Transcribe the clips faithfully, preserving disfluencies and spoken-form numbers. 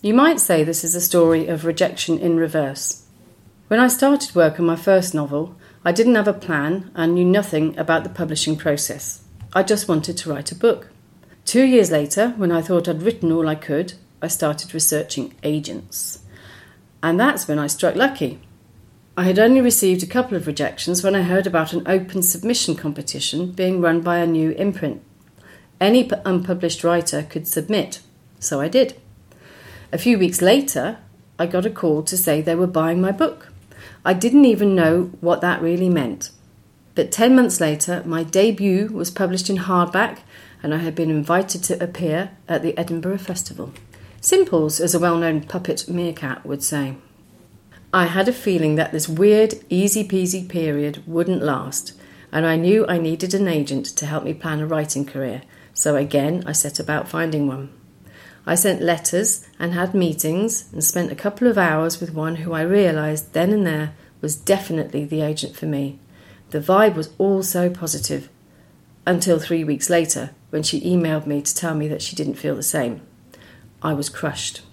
You might say this is a story of rejection in reverse. When I started work on my first novel, I didn't have a plan and knew nothing about the publishing process. I just wanted to write a book. Two years later, when I thought I'd written all I could, I started researching agents. And that's when I struck lucky. I had only received a couple of rejections when I heard about an open submission competition being run by a new imprint. Any unpublished writer could submit, so I did. A few weeks later, I got a call to say they were buying my book. I didn't even know what that really meant. But ten months later, my debut was published in hardback and I had been invited to appear at the Edinburgh Festival. Simples, as a well-known puppet meerkat would say. I had a feeling that this weird, easy-peasy period wouldn't last, and I knew I needed an agent to help me plan a writing career, so again I set about finding one. I sent letters and had meetings and spent a couple of hours with one who I realised then and there was definitely the agent for me. The vibe was all so positive, until three weeks later when she emailed me to tell me that she didn't feel the same. I was crushed.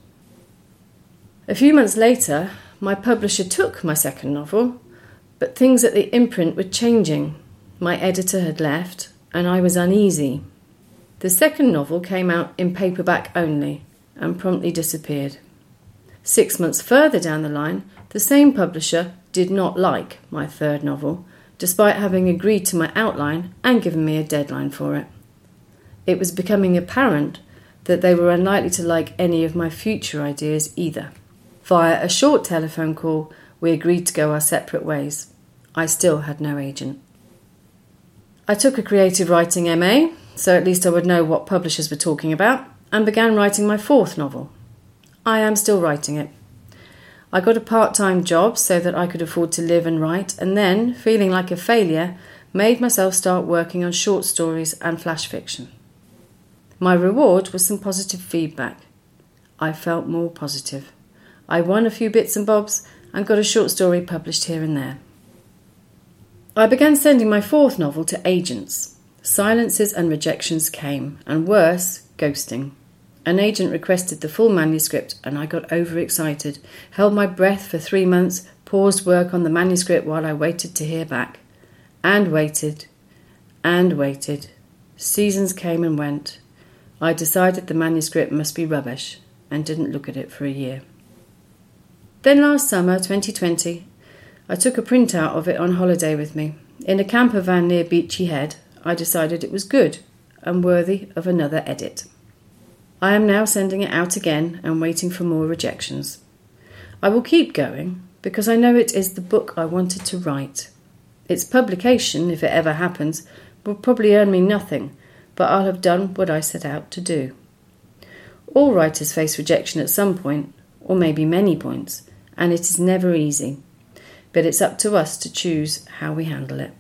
A few months later, my publisher took my second novel, but things at the imprint were changing. My editor had left, and I was uneasy. The second novel came out in paperback only, and promptly disappeared. Six months further down the line, the same publisher did not like my third novel, despite having agreed to my outline and given me a deadline for it. It was becoming apparent that they were unlikely to like any of my future ideas either. Via a short telephone call, we agreed to go our separate ways. I still had no agent. I took a creative writing M A, so at least I would know what publishers were talking about, and began writing my fourth novel. I am still writing it. I got a part-time job so that I could afford to live and write, and then, feeling like a failure, made myself start working on short stories and flash fiction. My reward was some positive feedback. I felt more positive. I won a few bits and bobs and got a short story published here and there. I began sending my fourth novel to agents. Silences and rejections came, and worse, ghosting. An agent requested the full manuscript and I got overexcited, held my breath for three months, paused work on the manuscript while I waited to hear back. And waited, and waited. Seasons came and went. I decided the manuscript must be rubbish and didn't look at it for a year. Then last summer, twenty twenty, I took a printout of it on holiday with me. In a camper van near Beachy Head, I decided it was good and worthy of another edit. I am now sending it out again and waiting for more rejections. I will keep going because I know it is the book I wanted to write. Its publication, if it ever happens, will probably earn me nothing, but I'll have done what I set out to do. All writers face rejection at some point, or maybe many points, and it is never easy. But it's up to us to choose how we handle it.